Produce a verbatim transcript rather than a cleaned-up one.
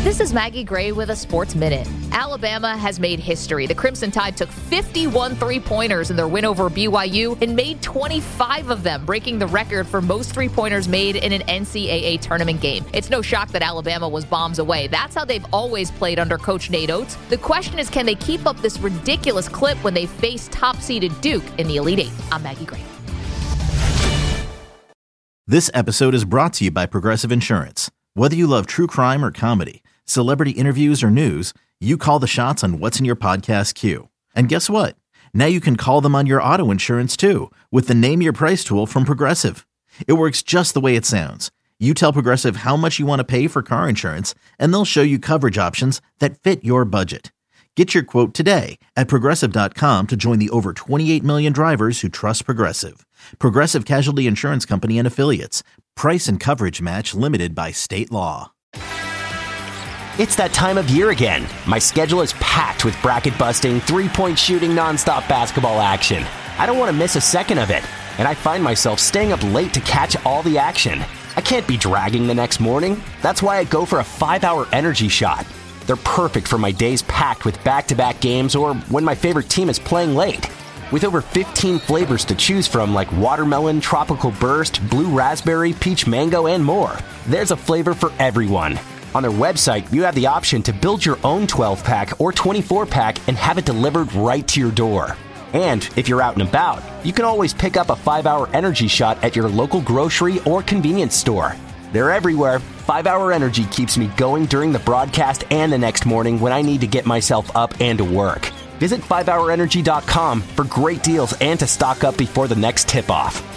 This is Maggie Gray with a Sports Minute. Alabama has made history. The Crimson Tide took fifty-one three-pointers in their win over B Y U and made twenty-five of them, breaking the record for most three-pointers made in an N C double A tournament game. It's no shock that Alabama was bombs away. That's how they've always played under Coach Nate Oates. The question is, can they keep up this ridiculous clip when they face top-seeded Duke in the Elite Eight? I'm Maggie Gray. This episode is brought to you by Progressive Insurance. Whether you love true crime or comedy, celebrity interviews or news, you call the shots on what's in your podcast queue. And guess what? Now you can call them on your auto insurance too with the Name Your Price tool from Progressive. It works just the way it sounds. You tell Progressive how much you want to pay for car insurance, and they'll show you coverage options that fit your budget. Get your quote today at Progressive dot com to join the over twenty-eight million drivers who trust Progressive. Progressive Casualty Insurance Company and Affiliates. Price and coverage match limited by state law. It's that time of year again. My schedule is packed with bracket-busting, three-point shooting, nonstop basketball action. I don't want to miss a second of it, and I find myself staying up late to catch all the action. I can't be dragging the next morning. That's why I go for a five-hour energy shot. They're perfect for my days packed with back-to-back games or when my favorite team is playing late. With over fifteen flavors to choose from like watermelon, tropical burst, blue raspberry, peach mango, and more, there's a flavor for everyone. On their website, you have the option to build your own twelve-pack or twenty-four-pack and have it delivered right to your door. And if you're out and about, you can always pick up a five-hour energy shot at your local grocery or convenience store. They're everywhere. five-hour Energy keeps me going during the broadcast and the next morning when I need to get myself up and to work. Visit five hour energy dot com for great deals and to stock up before the next tip-off.